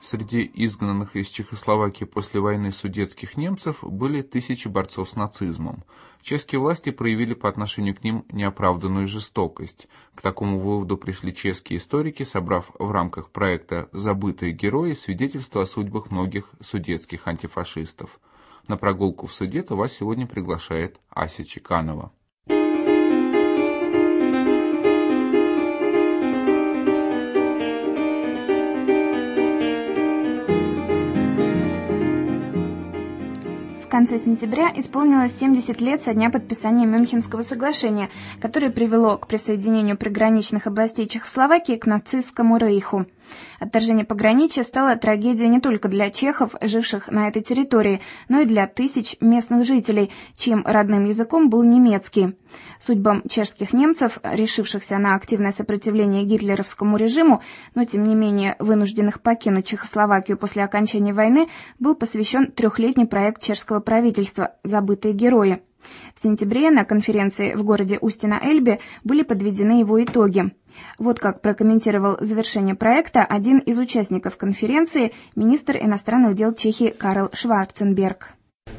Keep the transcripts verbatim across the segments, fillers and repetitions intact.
Среди изгнанных из Чехословакии после войны судетских немцев были тысячи борцов с нацизмом. Чешские власти проявили по отношению к ним неоправданную жестокость. К такому выводу пришли чешские историки, собрав в рамках проекта «Забытые герои» свидетельства о судьбах многих судетских антифашистов. На прогулку в Судеты вас сегодня приглашает Ася Чеканова. В конце сентября исполнилось семьдесят лет со дня подписания Мюнхенского соглашения, которое привело к присоединению приграничных областей Чехословакии к нацистскому рейху. Отторжение пограничья стало трагедией не только для чехов, живших на этой территории, но и для тысяч местных жителей, чьим родным языком был немецкий. Судьбам чешских немцев, решившихся на активное сопротивление гитлеровскому режиму, но тем не менее вынужденных покинуть Чехословакию после окончания войны, был посвящен трехлетний проект чешского правительства «Забытые герои». В сентябре на конференции в городе Усти-на-Эльбе были подведены его итоги. Вот как прокомментировал завершение проекта один из участников конференции, министр иностранных дел Чехии Карл Шварценберг.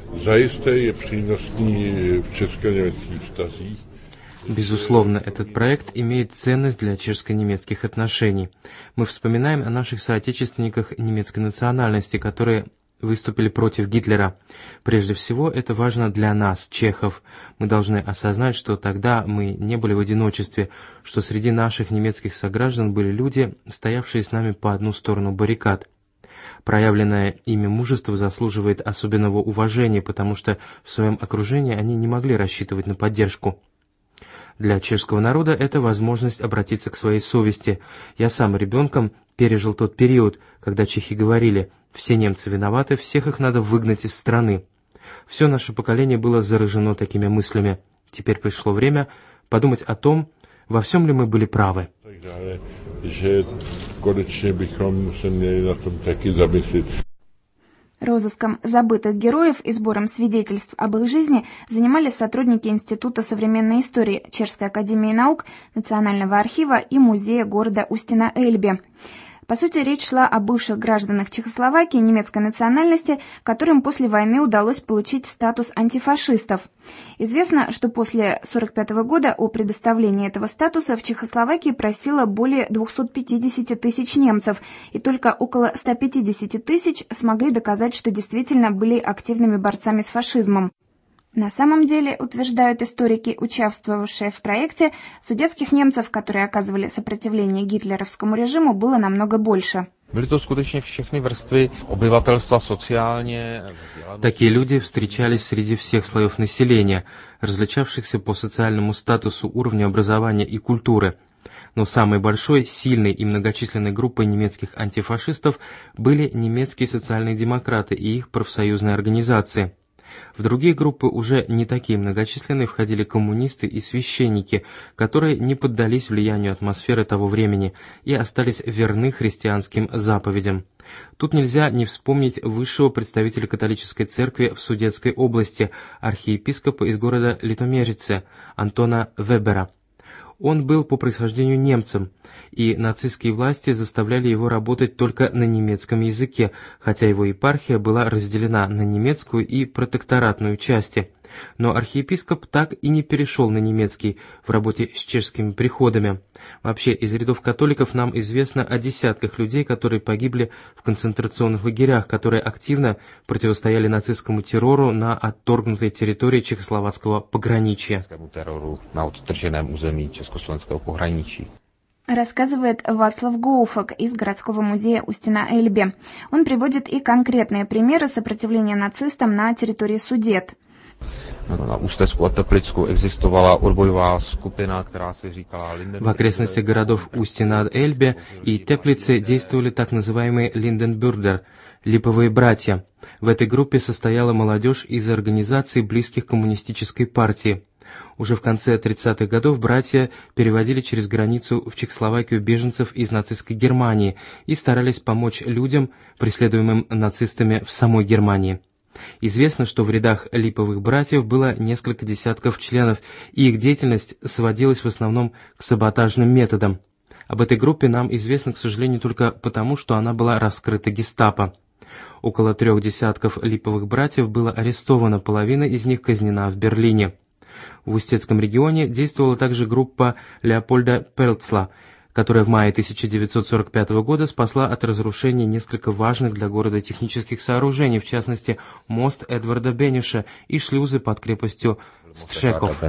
Безусловно, этот проект имеет ценность для чешско-немецких отношений. Мы вспоминаем о наших соотечественниках немецкой национальности, которые выступили против Гитлера. Прежде всего, это важно для нас, чехов. Мы должны осознать, что тогда мы не были в одиночестве, что среди наших немецких сограждан были люди, стоявшие с нами по одну сторону баррикад. Проявленное ими мужество заслуживает особенного уважения, потому что в своем окружении они не могли рассчитывать на поддержку. Для чешского народа это возможность обратиться к своей совести. Я сам ребенком пережил тот период, когда чехи говорили: «Все немцы виноваты, всех их надо выгнать из страны». Все наше поколение было заражено такими мыслями. Теперь пришло время подумать о том, во всем ли мы были правы. Розыском забытых героев и сбором свидетельств об их жизни занимались сотрудники Института современной истории Чешской академии наук, Национального архива и музея города Усти-на-Эльбе. По сути, речь шла о бывших гражданах Чехословакии немецкой национальности, которым после войны удалось получить статус антифашистов. Известно, что после сорок пятого года о предоставлении этого статуса в Чехословакии просило более двухсот пятидесяти тысяч немцев, и только около ста пятидесяти тысяч смогли доказать, что действительно были активными борцами с фашизмом. На самом деле, утверждают историки, участвовавшие в проекте, судетских немцев, которые оказывали сопротивление гитлеровскому режиму, было намного больше. Такие люди встречались среди всех слоев населения, различавшихся по социальному статусу, уровню образования и культуры. Но самой большой, сильной и многочисленной группой немецких антифашистов были немецкие социальные демократы и их профсоюзные организации. В другие группы, уже не такие многочисленные, входили коммунисты и священники, которые не поддались влиянию атмосферы того времени и остались верны христианским заповедям. Тут нельзя не вспомнить высшего представителя католической церкви в Судетской области, архиепископа из города Литомерице, Антона Вебера. Он был по происхождению немцем, и нацистские власти заставляли его работать только на немецком языке, хотя его епархия была разделена на немецкую и протекторатную части. Но архиепископ так и не перешел на немецкий в работе с чешскими приходами. Вообще, из рядов католиков нам известно о десятках людей, которые погибли в концентрационных лагерях, которые активно противостояли нацистскому террору на отторгнутой территории чехословацкого пограничья. Рассказывает Вацлав Гоуфак из городского музея Усти-на-Эльбе. Он приводит и конкретные примеры сопротивления нацистам на территории Судет. В окрестностях городов Усти-на-Эльбе и Теплице действовали так называемые Линденбюргер – липовые братья. В этой группе состояла молодежь из организаций, близких к коммунистической партии. Уже в конце тридцатых годов братья переводили через границу в Чехословакию беженцев из нацистской Германии и старались помочь людям, преследуемым нацистами в самой Германии. Известно, что в рядах липовых братьев было несколько десятков членов, и их деятельность сводилась в основном к саботажным методам. Об этой группе нам известно, к сожалению, только потому, что она была раскрыта гестапо. Около трех десятков липовых братьев было арестовано, половина из них казнена в Берлине. В Устецком регионе действовала также группа Леопольда Пельцла, которая в мае тысяча девятьсот сорок пятого года спасла от разрушения несколько важных для города технических сооружений, в частности, мост Эдварда Бенеша и шлюзы под крепостью Стřekov.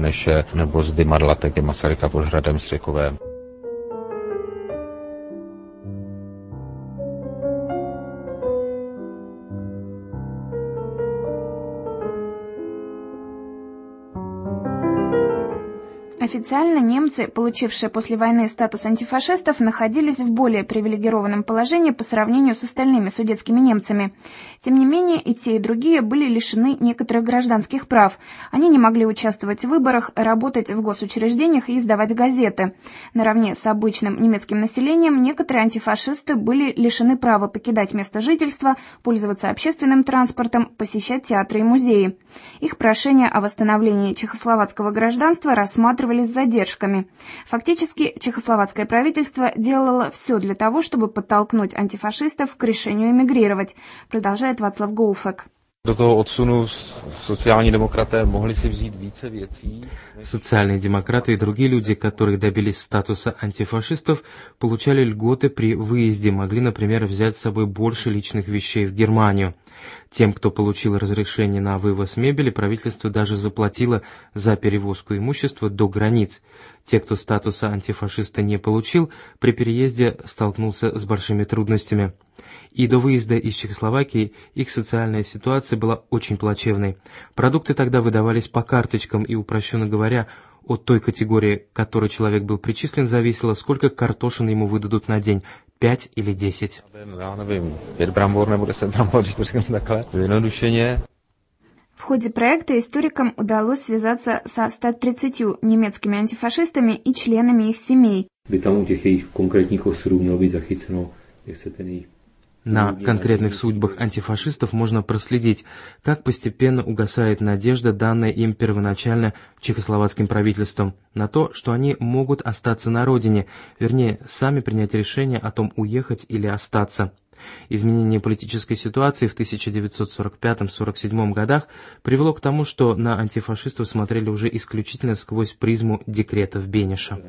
Официально немцы, получившие после войны статус антифашистов, находились в более привилегированном положении по сравнению с остальными судетскими немцами. Тем не менее, и те, и другие были лишены некоторых гражданских прав. Они не могли участвовать в выборах, работать в госучреждениях и издавать газеты. Наравне с обычным немецким населением некоторые антифашисты были лишены права покидать место жительства, пользоваться общественным транспортом, посещать театры и музеи. Их прошения о восстановлении чехословацкого гражданства рассматривались с задержками. Фактически, чехословацкое правительство делало все для того, чтобы подтолкнуть антифашистов к решению эмигрировать, продолжает Вацлав Гоуфек. До того отсуну социальные демократы могли себе взять více věcí. Социальные демократы и другие люди, которые добились статуса антифашистов, получали льготы при выезде, могли, например, взять с собой больше личных вещей в Германию. Тем, кто получил разрешение на вывоз мебели, правительство даже заплатило за перевозку имущества до границ. Те, кто статуса антифашиста не получил, при переезде столкнулся с большими трудностями. И до выезда из Чехословакии их социальная ситуация была очень плачевной. Продукты тогда выдавались по карточкам, и, упрощенно говоря, от той категории, к которой человек был причислен, зависело, сколько картошин ему выдадут на день – пять или десять. В ходе проекта историкам удалось связаться со ста тридцатью немецкими антифашистами и членами их семей. На конкретных судьбах антифашистов можно проследить, как постепенно угасает надежда, данная им первоначально чехословацким правительством, на то, что они могут остаться на родине, вернее, сами принять решение о том, уехать или остаться. Изменение политической ситуации в тысяча девятьсот сорок пятом — сорок седьмом годах привело к тому, что на антифашистов смотрели уже исключительно сквозь призму декретов Бенеша.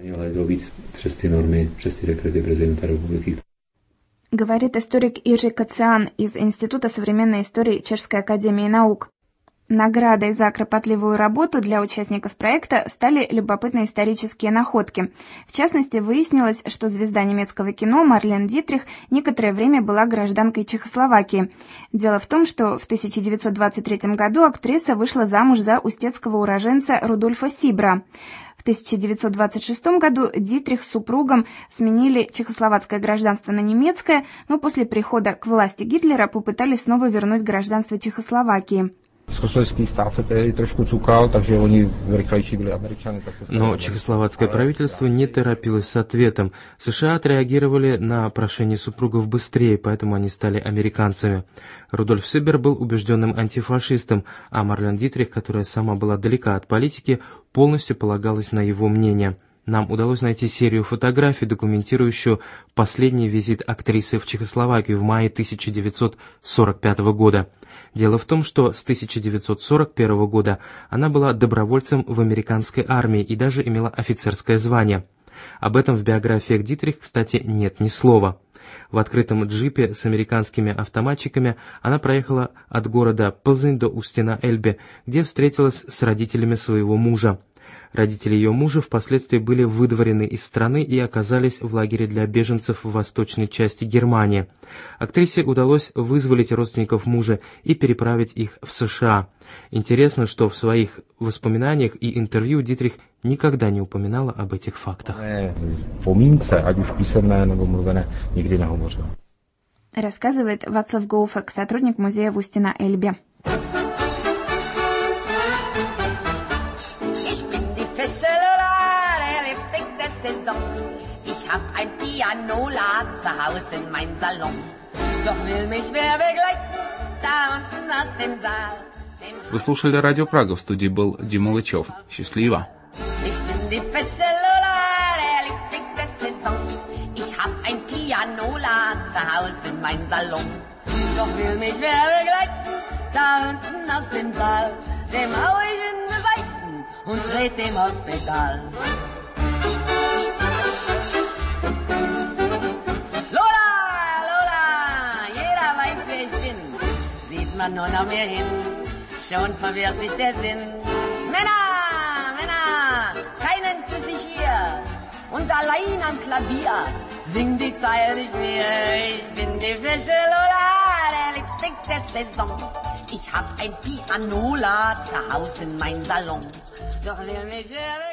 Говорит историк Иржи Кациан из Института современной истории Чешской академии наук. Наградой за кропотливую работу для участников проекта стали любопытные исторические находки. В частности, выяснилось, что звезда немецкого кино Марлен Дитрих некоторое время была гражданкой Чехословакии. Дело в том, что в тысяча девятьсот двадцать третьем году актриса вышла замуж за устецкого уроженца Рудольфа Сибра. В тысяча девятьсот двадцать шестом году Дитрих с супругом сменили чехословацкое гражданство на немецкое, но после прихода к власти Гитлера попытались снова вернуть гражданство Чехословакии. Но чехословацкое правительство не торопилось с ответом. США отреагировали на прошение супругов быстрее, поэтому они стали американцами. Рудольф Сибер был убежденным антифашистом, а Марлен Дитрих, которая сама была далека от политики, полностью полагалась на его мнение. Нам удалось найти серию фотографий, документирующую последний визит актрисы в Чехословакию в мае тысяча девятьсот сорок пятого года. Дело в том, что с тысяча девятьсот сорок первого года она была добровольцем в американской армии и даже имела офицерское звание. Об этом в биографиях Дитрих, кстати, нет ни слова. В открытом джипе с американскими автоматчиками она проехала от города Плзень до Устина-Эльбе, где встретилась с родителями своего мужа. Родители ее мужа впоследствии были выдворены из страны и оказались в лагере для беженцев в восточной части Германии. Актрисе удалось вызволить родственников мужа и переправить их в США. Интересно, что в своих воспоминаниях и интервью Дитрих никогда не упоминала об этих фактах. Рассказывает Вацлав Гоуфек, сотрудник музея в Устина-Эльбе. Ich hab ein Pianola zu Hause in mein Salon. Doch will mich wer begleiten, da unten aus dem Saal. Вы слушали Радио Прага, в студии был Дима Лычев. Счастливо! Ich bin die fesche Lola, der liebt die Saison. Haus in mein Salon. Doch will mich wer begleiten, da unten aus dem Saal, dem hau ich in die Seiten und red dem aufs Pedal. Lola, Lola, jeder weiß, wer ich bin, sieht man nur noch mehr hin, schon verwirrt sich der Sinn. Männer, Männer, keinen küss ich hier, und allein am Klavier sing die Zeile nicht mehr. Ich bin die Fische Lola, der Liebling der Saison. Ich hab ein Pianola zu Hause in mein Salon. Doch will mich